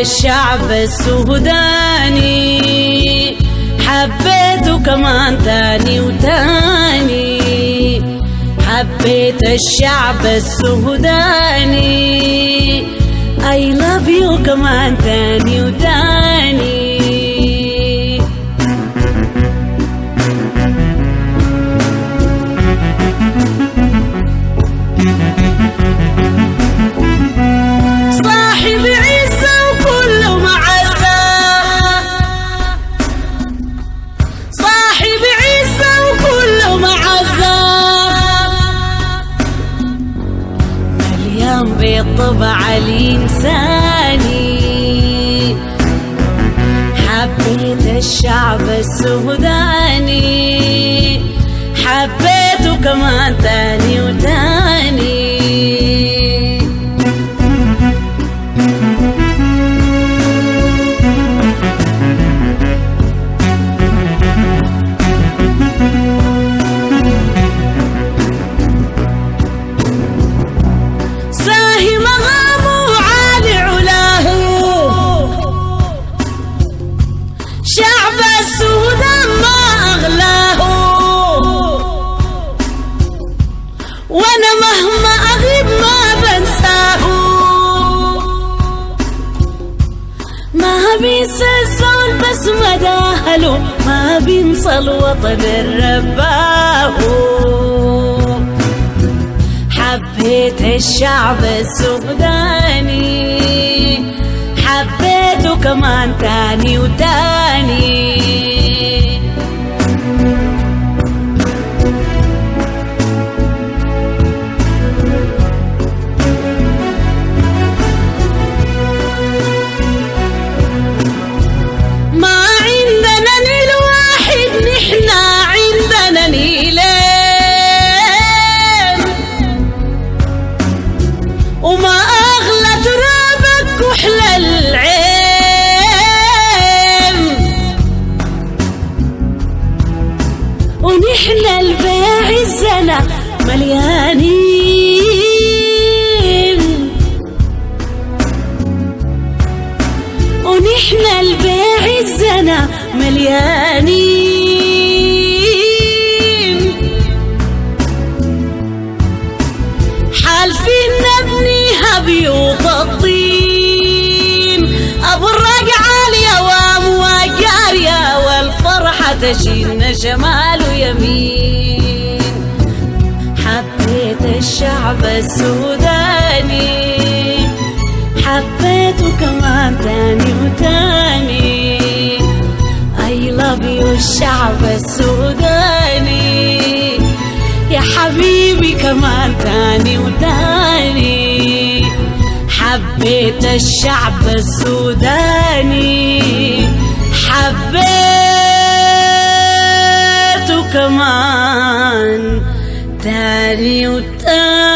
الشعب السوداني، حبيته كمان تاني وتاني. حبيت الشعب السوداني، I love you كمان تاني وتاني. صاحب عيسى وكله معزة، صاحب عيسى وكله معزة، مليان بالطبع الإنساني. حبيت الشعب السوداني، حبيته كمان تاني وتاني. ساهي مغامه وعالي علاه، شعب السودان ما أغلاه. وانا مهما اغيب ما بنساه، ما بينسى الزول بس مداهله، ما بينسى الوطن الرباه. حبيت الشعب السوداني، حبيته كمان تاني وتاني. وما أغلى ترابك وحلى العين، ونحن البيع الزنا مليانين، ونحن البيع الزنا مليانين. حالفين نبنيها بيوت الطين، أبو الرقع اليوام وقارية، والفرحة تشيلنا شمال ويمين. حبيت الشعب السوداني، حبيته كمان تاني وتاني. I love you الشعب السوداني، يا حبيبي كمان تاني وتاني. حبيت الشعب السوداني، حبيته كمان تاني وتاني.